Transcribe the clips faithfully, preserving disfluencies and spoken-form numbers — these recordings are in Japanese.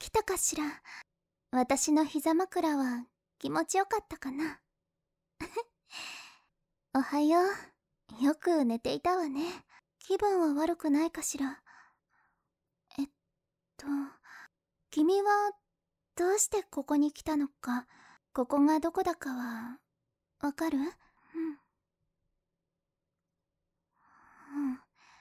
来たかしら。私の膝枕は気持ちよかったかな。おはよう。よく寝ていたわね。気分は悪くないかしら。えっと君はどうしてここに来たのか、ここがどこだかはわかる？うん。うん。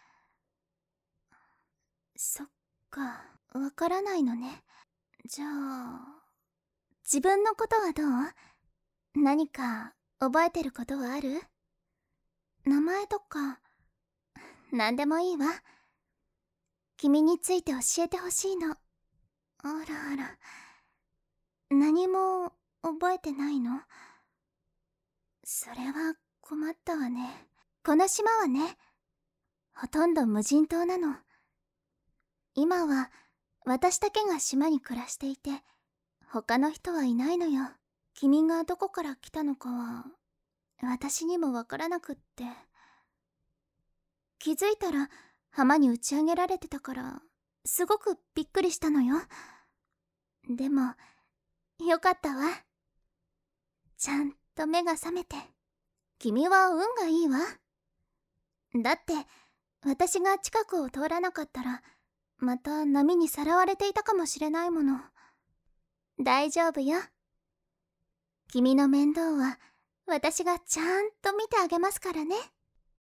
そっか、わからないのね。じゃあ自分のことはどう？何か覚えてることはある？名前とか何でもいいわ。君について教えてほしいの。あらあら、何も覚えてないの？それは困ったわね。この島はね、ほとんど無人島なの。今は私だけが島に暮らしていて、他の人はいないのよ。君がどこから来たのかは私にもわからなくって。気づいたら浜に打ち上げられてたからすごくびっくりしたのよ。でもよかったわ。ちゃんと目が覚めて。君は運がいいわ。だって私が近くを通らなかったらまた波にさらわれていたかもしれないもの。大丈夫よ。君の面倒は私がちゃんと見てあげますからね。